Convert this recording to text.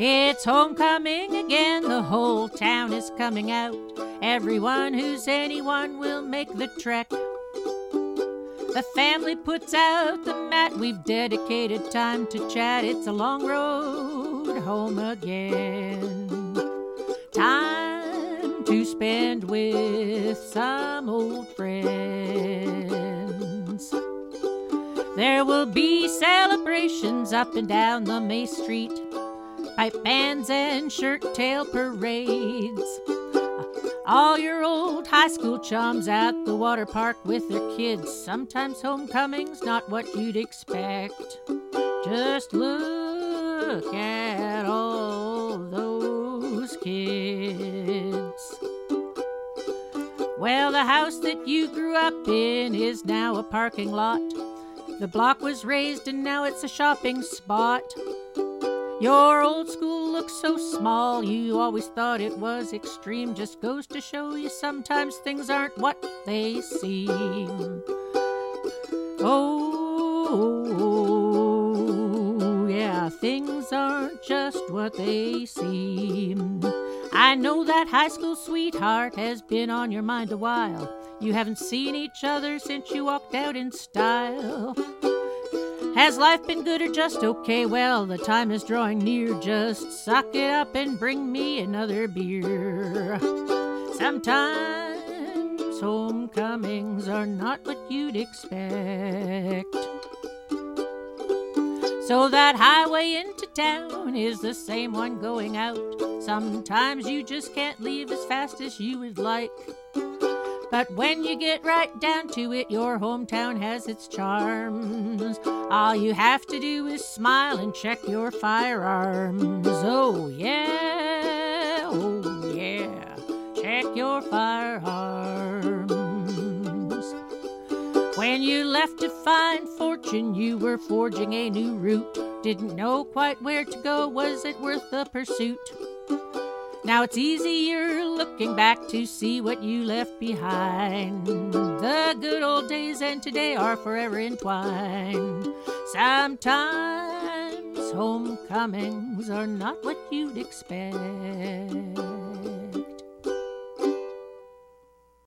It's homecoming again, the whole town is coming out. Everyone who's anyone will make the trek. The family puts out the mat, we've dedicated time to chat. It's a long road home again. Time to spend with some old friends. There will be celebrations up and down the May Street, pipe bands and shirt-tail parades. All your old high school chums at the water park with their kids. Sometimes homecoming's not what you'd expect. Just look at all those kids. Well, the house that you grew up in is now a parking lot. The block was raised and now it's a shopping spot. Your old school looks so small, you always thought it was extreme. Just goes to show you sometimes things aren't what they seem. Oh, yeah, things aren't just what they seem. I know that high school sweetheart has been on your mind a while. You haven't seen each other since you walked out in style. Has life been good or just okay? Well, the time is drawing near. Just suck it up and bring me another beer. Sometimes homecomings are not what you'd expect. So that highway into town is the same one going out. Sometimes you just can't leave as fast as you would like. But when you get right down to it, your hometown has its charms. All you have to do is smile and check your firearms. Oh yeah, check your firearms. When you left to find fortune, you were forging a new route. Didn't know quite where to go, was it worth the pursuit? Now it's easier looking back to see what you left behind. The good old days and today are forever entwined. Sometimes homecomings are not what you'd expect.